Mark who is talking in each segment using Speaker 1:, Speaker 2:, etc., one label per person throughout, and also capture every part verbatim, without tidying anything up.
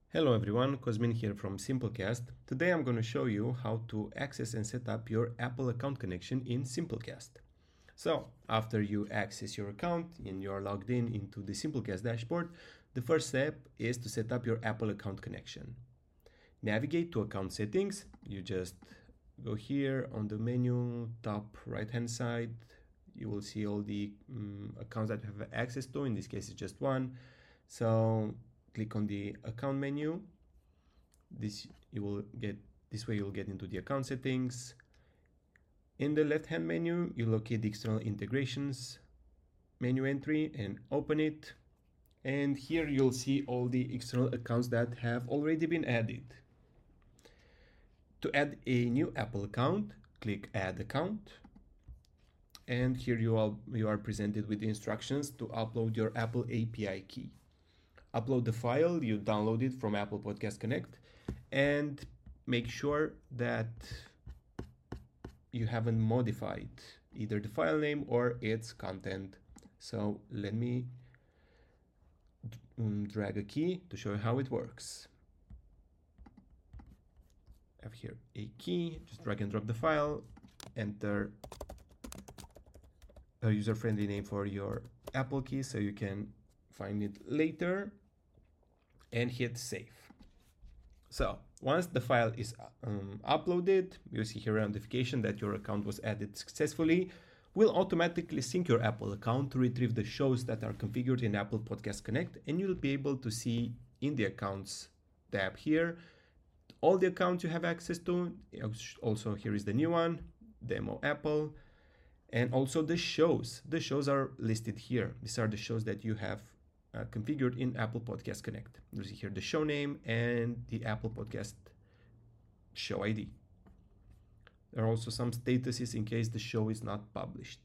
Speaker 1: Hello everyone, Cosmin here from Simplecast. Today I'm going to show you how to access and set up your Apple account connection in Simplecast. So, after you access your account and you're logged in into the Simplecast dashboard, the first step is to set up your Apple account connection. Navigate to account settings. You just go here on the menu, top right hand side. You will see all the um, accounts that you have access to. In this case, it's just one. So click on the account menu. This you will get this way you'll get into the account settings. In the left hand menu, you locate the external integrations menu entry and open it. And here you'll see all the external accounts that have already been added. To add a new Apple account, click add account. And here you are, you are presented with the instructions to upload your Apple A P I key. Upload the file you downloaded from Apple Podcast Connect and make sure that you haven't modified either the file name or its content. So let me drag a key to show you how it works. I have here a key, just drag and drop the file, enter a user-friendly name for your Apple key so you can find it later, and hit save. So once the file is um, uploaded, you see here a notification that your account was added successfully. We'll automatically sync your Apple account to retrieve the shows that are configured in Apple Podcast Connect, and you'll be able to see in the accounts tab here all the accounts you have access to. Also, here is the new one, Demo Apple, and also the shows. The shows are listed here. These are the shows that you have Uh, configured in Apple Podcast Connect. You see here the show name and the Apple Podcast show I D. There are also some statuses in case the show is not published.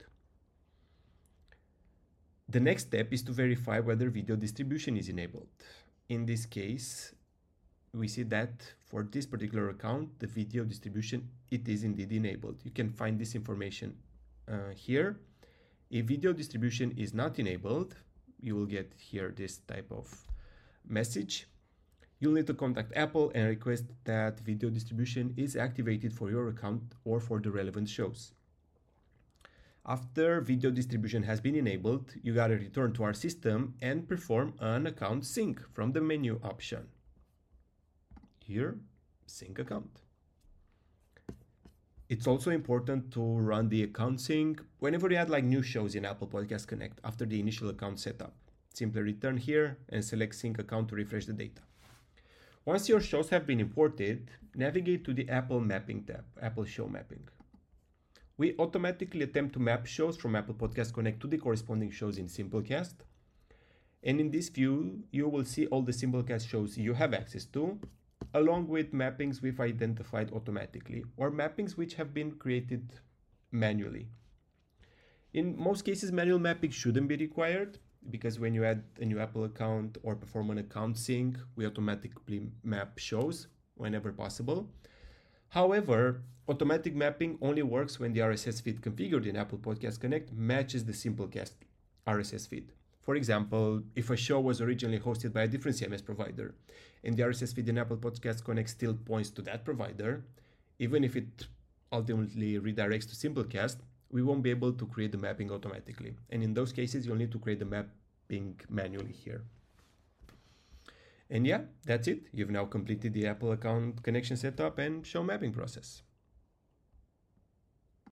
Speaker 1: The next step is to verify whether video distribution is enabled. In this case, we see that for this particular account, the video distribution, it is indeed enabled. You can find this information uh, here. If video distribution is not enabled, you will get here this type of message. You'll need to contact Apple and request that video distribution is activated for your account or for the relevant shows. After video distribution has been enabled, you gotta return to our system and perform an account sync from the menu option. Here, sync account. It's also important to run the account sync whenever you add like new shows in Apple Podcast Connect after the initial account setup. Simply return here and select sync account to refresh the data. Once your shows have been imported, navigate to the Apple Mapping tab, Apple Show Mapping. We automatically attempt to map shows from Apple Podcast Connect to the corresponding shows in Simplecast. And in this view, you will see all the Simplecast shows you have access to, along with mappings we've identified automatically or mappings which have been created manually. In most cases, manual mapping shouldn't be required because when you add a new Apple account or perform an account sync, we automatically map shows whenever possible. However, automatic mapping only works when the R S S feed configured in Apple Podcast Connect matches the Simplecast R S S feed. For example, if a show was originally hosted by a different C M S provider and the R S S feed in Apple Podcast Connect still points to that provider, even if it ultimately redirects to Simplecast, we won't be able to create the mapping automatically. And in those cases, you'll need to create the mapping manually here. And yeah, that's it. You've now completed the Apple account connection setup and show mapping process.